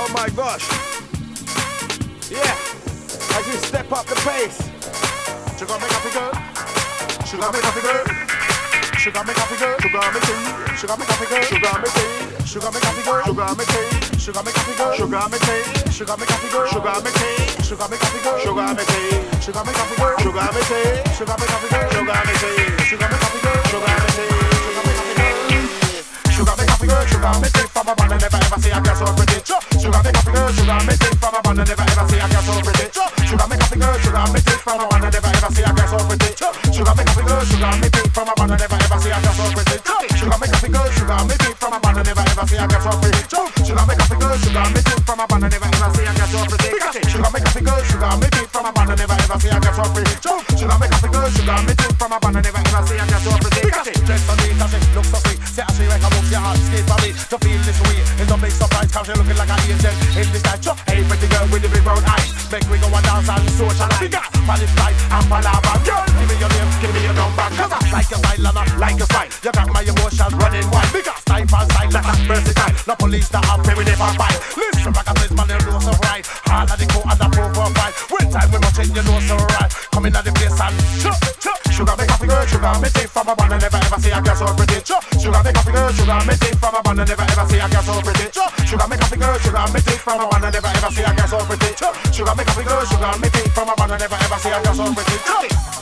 Oh my gosh. Yeah. As you step up the pace. Sugar make happy girl. Sugar make happy girl. Sugar make happy girl. Sugar make tea. Sugar make happy girl. Sugar make tea. Sugar make happy girl. Sugar make tea. Sugar make happy girl. Sugar make tea. Sugar make happy girl. Sugar make tea. Sugar make happy girl. Sugar make tea. Sugar make happy girl. Sugar make tea. Sugar make happy girl. Sugar make tea. Sugar make happy girl. Sugar make tea. Sugar make happy girl. Sugar make tea from a man and never ever see a girl so pretty. Sugar make happy girl. Sugar make tea from a man and never ever see a girl so pretty. Sugar make happy girl. Sugar make tea from a man and never ever see a girl so pretty. Sugar make happy girl. Sugar make tea from a man and never ever see a girl so pretty. Sugar make happy girl. Sugar make tea from a man and never ever see a girl so pretty. Sugar make happy girl. Sugar make tea from a man and never ever see a girl so pretty. Sugar make happy girl. Sugar make tea from a man and never ever see a girl so pretty. Sugar make happy girl. Sugar make tea from a man and never ever see a girl so pretty. Dress for me, she looks so sweet. Say she make a move, your heart skate for me to feel this way. It's no big surprise 'cause she looking like an angel in this night. Hey, pretty girl with the big brown eyes, make we go and dance and socialize. Palace light and palava, girl. Give me your name, give me your number. 'Cause I like your style and I like your style. You got my emotions running wild. Because style for style, like a versatile. No police that have me never fight. Listen, like a place man, you know so right. All of the co and the profile. When time we must change, you know so right. Come in at the place and sugar make happy girl, sugar make tea from a man and never ever see a girl so pretty. Sugar make happy girl, sugar make tea from a man and never ever see a girl so pretty. Sugar make happy girl, sugar make tea from a man and never ever see a girl so pretty. Sugar make happy girl, sugar make tea from a man and never ever see a girl so pretty.